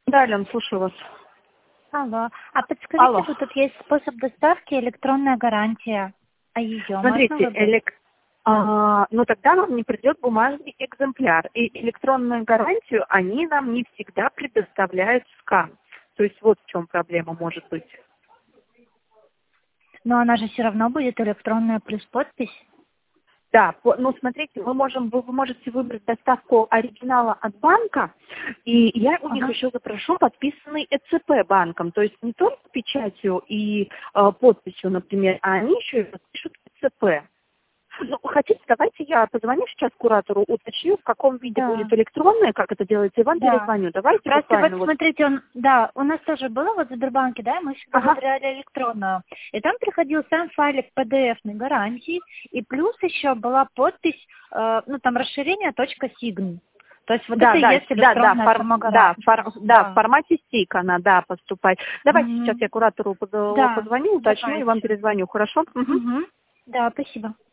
Да, Ален, слушаю вас. Алло. А подскажите, Алло. тут есть способ доставки, электронная гарантия. А ее можно Смотрите, выбрать? ну тогда вам не придет бумажный экземпляр. И электронную гарантию они нам не всегда предоставляют скан. То есть вот в чем проблема может быть. Но она же все равно будет электронная плюс подпись. Да, ну смотрите, вы можете выбрать доставку оригинала от банка, и я у них Ага. еще запрошу подписанный ЭЦП банком, то есть не только печатью и подписью, например, а они еще и подпишут ЭЦП. Ну, хотите, давайте я позвоню сейчас куратору, уточню, в каком виде Да. будет электронное, как это делается, и вам Да. перезвоню. Давайте Просто вот буквально вот. смотрите, да, у нас тоже было вот в Сбербанке, да, мы всегда Ага. выбирали электронную. И там приходил сам файлик PDF-ной гарантии, и плюс еще была подпись, ну там расширение .sign. То есть вот Да, это и да, есть электронная сама гарантия. в формате стик она, да, поступает. Давайте сейчас Мгм. я куратору Да, позвоню, уточню и вам давайте. перезвоню, хорошо? Мгм. Мгм. Да, спасибо.